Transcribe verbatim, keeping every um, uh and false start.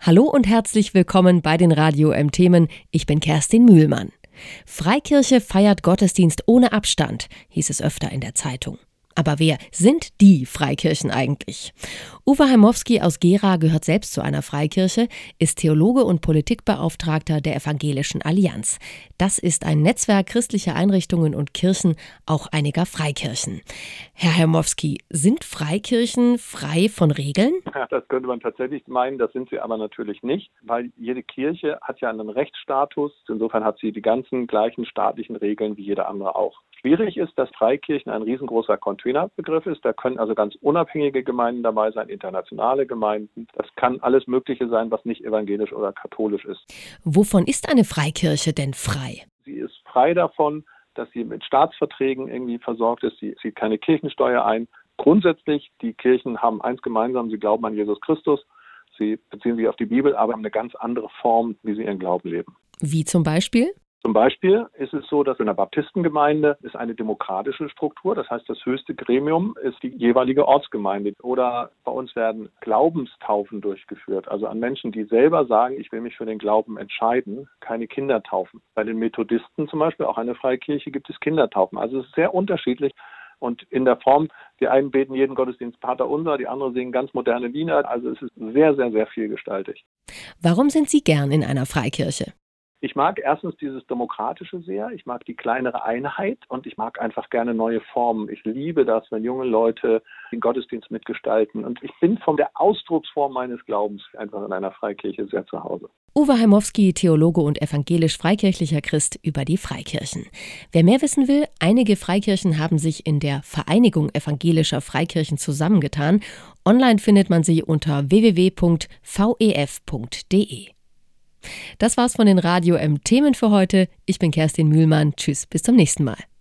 Hallo und herzlich willkommen bei den Radio M-Themen. Ich bin Kerstin Mühlmann. Freikirche feiert Gottesdienst ohne Abstand, hieß es öfter in der Zeitung. Aber wer sind die Freikirchen eigentlich? Uwe Heimowski aus Gera gehört selbst zu einer Freikirche, ist Theologe und Politikbeauftragter der Evangelischen Allianz. Das ist ein Netzwerk christlicher Einrichtungen und Kirchen, auch einiger Freikirchen. Herr Heimowski, sind Freikirchen frei von Regeln? Ja, das könnte man tatsächlich meinen, das sind sie aber natürlich nicht, weil jede Kirche hat ja einen Rechtsstatus. Insofern hat sie die ganzen gleichen staatlichen Regeln wie jede andere auch. Schwierig ist, dass Freikirchen ein riesengroßer Containerbegriff ist. Da können also ganz unabhängige Gemeinden dabei sein, internationale Gemeinden. Das kann alles Mögliche sein, was nicht evangelisch oder katholisch ist. Wovon ist eine Freikirche denn frei? Sie ist frei davon, dass sie mit Staatsverträgen irgendwie versorgt ist. Sie zieht keine Kirchensteuer ein. Grundsätzlich, die Kirchen haben eins gemeinsam, sie glauben an Jesus Christus. Sie beziehen sich auf die Bibel, aber haben eine ganz andere Form, wie sie ihren Glauben leben. Wie zum Beispiel? Zum Beispiel ist es so, dass in der Baptistengemeinde ist eine demokratische Struktur. Das heißt, das höchste Gremium ist die jeweilige Ortsgemeinde. Oder bei uns werden Glaubenstaufen durchgeführt. Also an Menschen, die selber sagen, ich will mich für den Glauben entscheiden, keine Kindertaufen. Bei den Methodisten zum Beispiel, auch eine Freikirche, gibt es Kindertaufen. Also es ist sehr unterschiedlich. Und in der Form, die einen beten jeden Gottesdienst Pater Unser, die anderen singen ganz moderne Lieder. Also es ist sehr, sehr, sehr vielgestaltig. Warum sind Sie gern in einer Freikirche? Ich mag erstens dieses Demokratische sehr, ich mag die kleinere Einheit und ich mag einfach gerne neue Formen. Ich liebe das, wenn junge Leute den Gottesdienst mitgestalten. Und ich bin von der Ausdrucksform meines Glaubens einfach in einer Freikirche sehr zu Hause. Uwe Heimowski, Theologe und evangelisch-freikirchlicher Christ, über die Freikirchen. Wer mehr wissen will, einige Freikirchen haben sich in der Vereinigung evangelischer Freikirchen zusammengetan. Online findet man sie unter w w w punkt v e f punkt d e. Das war's von den Radio M-Themen für heute. Ich bin Kerstin Mühlmann. Tschüss, bis zum nächsten Mal.